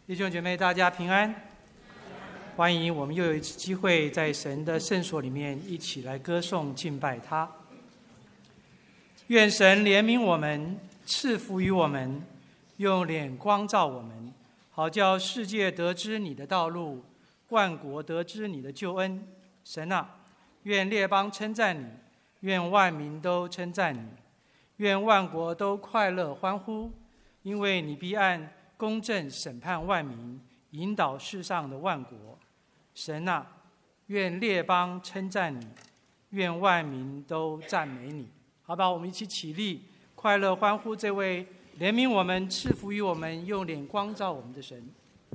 弟兄姐妹，大家平安！欢迎我们又有一次机会在神的圣所里面一起来歌颂敬拜他。愿神怜悯我们，赐福于我们，用脸光照我们，好叫世界得知你的道路，万国得知你的救恩。神啊，愿列邦称赞你，愿万民都称赞你，愿万国都快乐欢呼，因为你必按公正审判万民，引导世上的万国。神啊，愿列邦称赞你，愿万民都赞美你。好吧，我们一起起立，快乐欢呼这位怜悯我们、赐福于我们、用脸光照我们的神。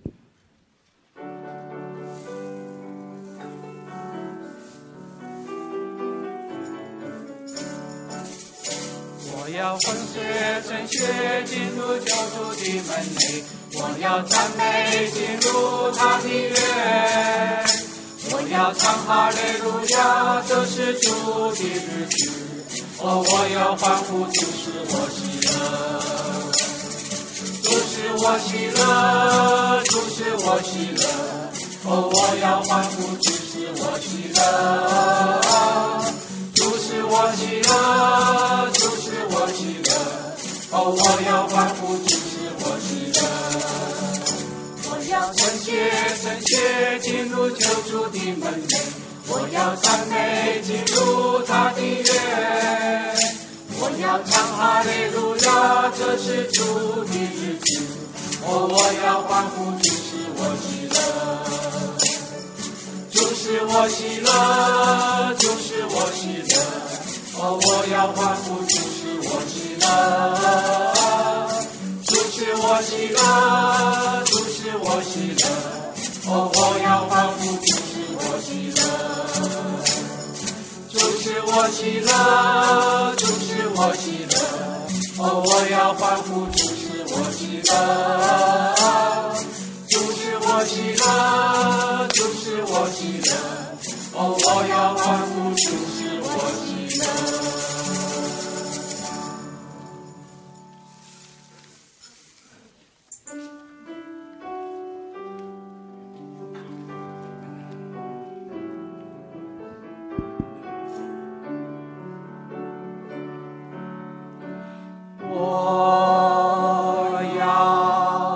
我要浑血称血进入救主的门内，我要赞美进入他的约，我要唱哈利路亚，这是主的日子。我要欢呼，主使我喜乐，主使我喜乐，主使我喜乐。我要欢呼，主使我喜乐，主使我喜乐，主使我喜乐。我要欢呼，主使我喜乐。我要称谢进入救主的门内，我要赞美进入他的约，我要唱哈利路亚，这是主的日子。我要欢呼，主使我喜乐，主使我喜乐，主使我喜乐。我要欢呼，主使我喜乐，主使我喜乐，主使我喜乐。我要欢呼，主使我喜乐，主使我喜乐，主使我喜乐。我要欢呼，主使我喜乐，主使我喜乐，主使我喜乐。我要欢呼，主使我喜乐。我要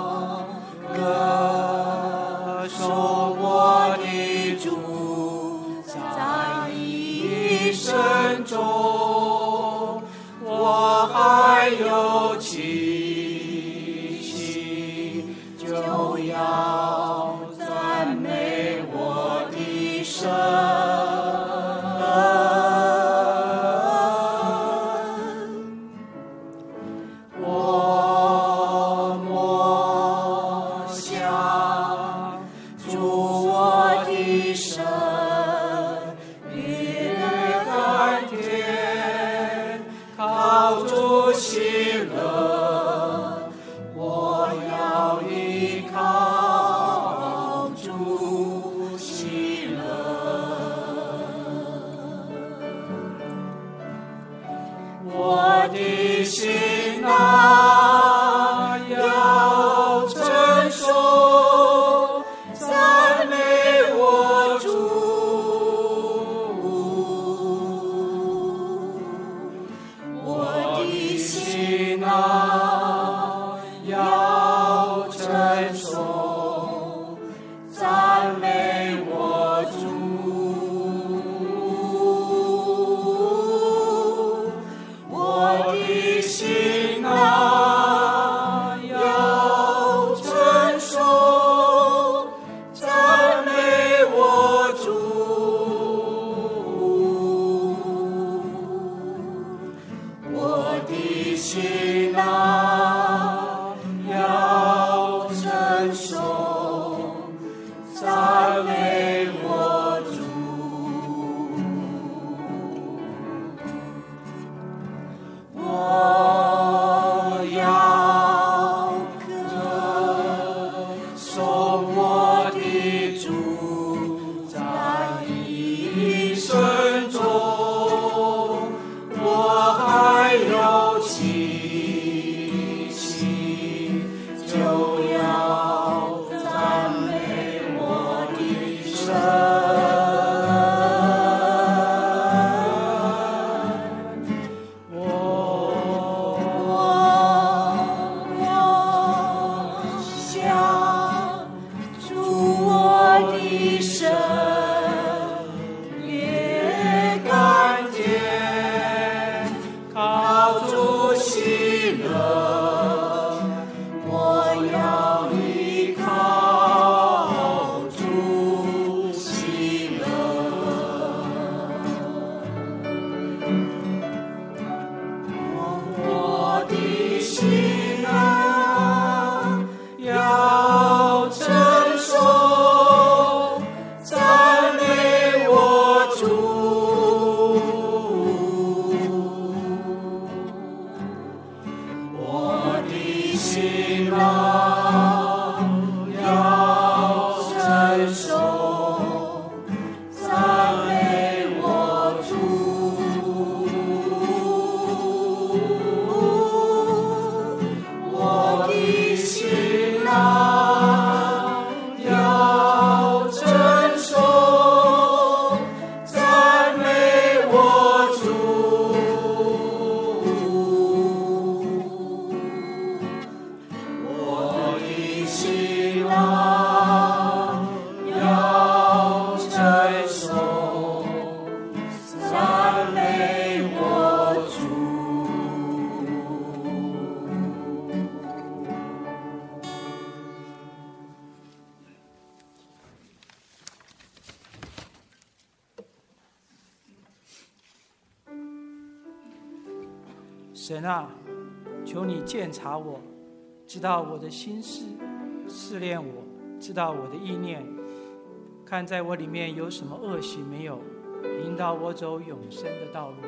神啊，求你鉴察我，知道我的心事，试炼我，知道我的意念，看在我里面有什么恶行没有，引导我走永生的道路。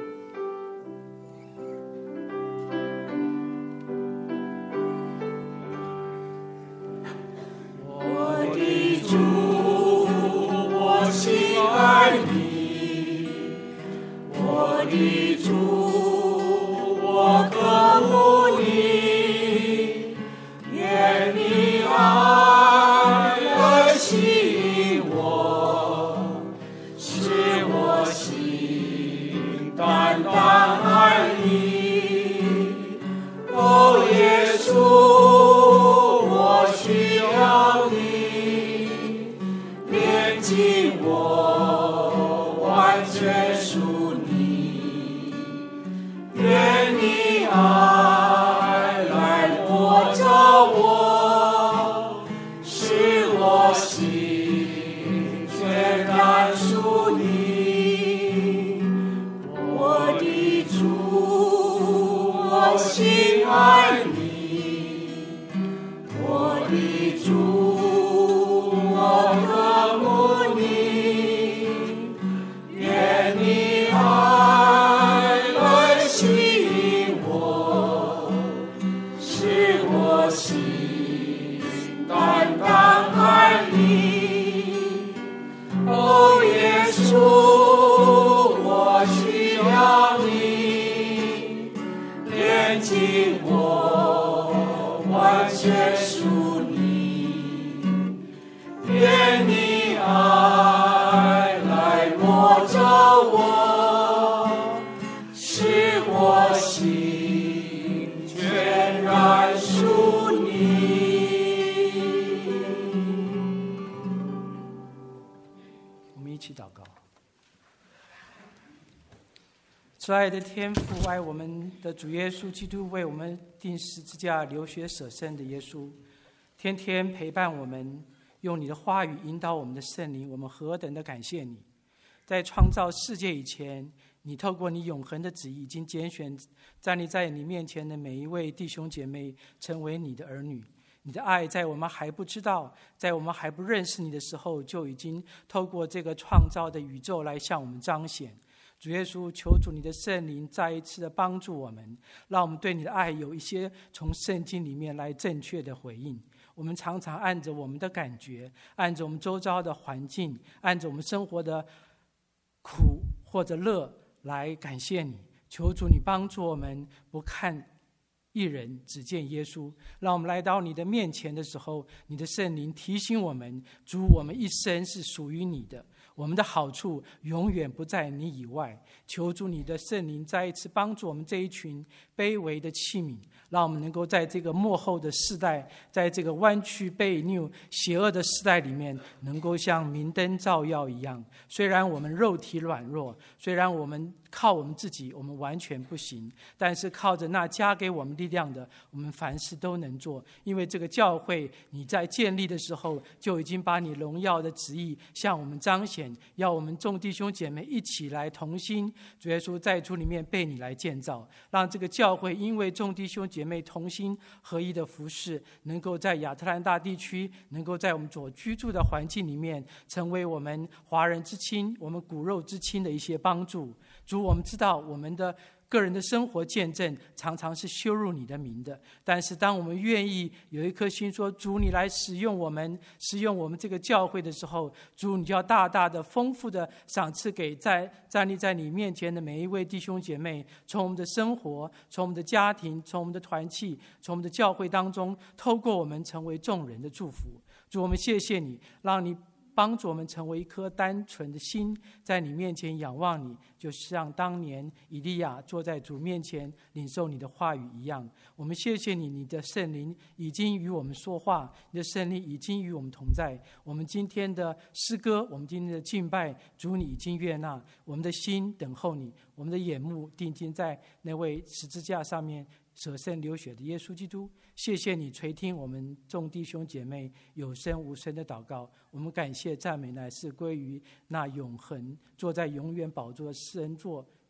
我的主，我心爱你，我的主，我渴慕你，愿你爱来吸引我，使我心单单爱你。哦，耶稣，我需要你，炼净我，完全属你。愿你爱来摸着我，使我心全然属你。我的主，我心爱你，我的主，我渴慕你，愿你爱来吸引我，使我心单单爱你。哦，耶稣，我需要你，炼净我，完全属你。愿你爱来摸着我，使我心全然属你。 我们一起祷告。慈爱的天父，爱我们的主耶稣基督，为我们钉十字架流血舍身的耶稣，天天陪伴我们，用你的话语引导我们的圣灵，我们何等的感谢你！在创造世界以前，你透过你永恒的旨意，已经拣选站立在你面前的每一位弟兄姐妹，成为你的儿女。你的爱在我们还不知道，在我们还不认识你的时候，就已经透过这个创造的宇宙来向我们彰显。主耶稣，求主你的圣灵再一次的帮助我们，让我们对你的爱有一些从圣经里面来正确的回应。我们常常按着我们的感觉，按着我们周遭的环境，按着我们生活的苦或者乐来感谢你。求主你帮助我们，不看一人，只见耶稣。让我们来到你的面前的时候，你的圣灵提醒我们，主，我们一生是属于你的，我们的好处永远不在你以外。求主你的圣灵再一次帮助我们这一群卑微的器皿，让我们能够在这个末后的世代，在这个弯曲悖逆邪恶的世代里面，能够像明灯照耀一样。虽然我们肉体软弱，虽然我们靠我们自己我们完全不行，但是靠着那加给我们力量的，我们凡事都能做。因为这个教会你在建立的时候，就已经把你荣耀的旨意向我们彰显，要我们众弟兄姐妹一起来同心，主耶稣在主里面被你来建造，让这个教会因为众弟兄姐妹同心合一的服事，能够在亚特兰大地区，能够在我们所居住的环境里面，成为我们华人之亲，我们骨肉之亲的一些帮助。主，我们知道我们的个人的生活见证常常是羞辱你的名的，但是当我们愿意有一颗心说，主你来使用我们这个教会的时候，主你就要大大的丰富的赏赐给站立在你面前的每一位弟兄姐妹，从我们的生活，从我们的家庭，从我们的团契，从我们的教会当中，透过我们成为众人的祝福。主，我们谢谢你，让你帮助我们成为一颗单纯的心，在你面前仰望你，就像当年以利亚坐在主面前领受你的话语一样。我们谢谢你，你的圣灵已经与我们说话，你的圣灵已经与我们同在。我们今天的诗歌，我们今天的敬拜，主你已经悦纳，我们的心等候你，我们的眼目定睛在那位十字架上面舍身流血的耶稣基督。谢谢你垂听我们众弟兄姐妹有声无声的祷告，我们感谢赞美乃是归于那永恒坐在永远宝座的施恩座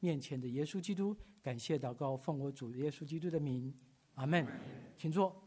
面前的耶稣基督。感谢祷告，奉我主耶稣基督的名，阿门。请坐。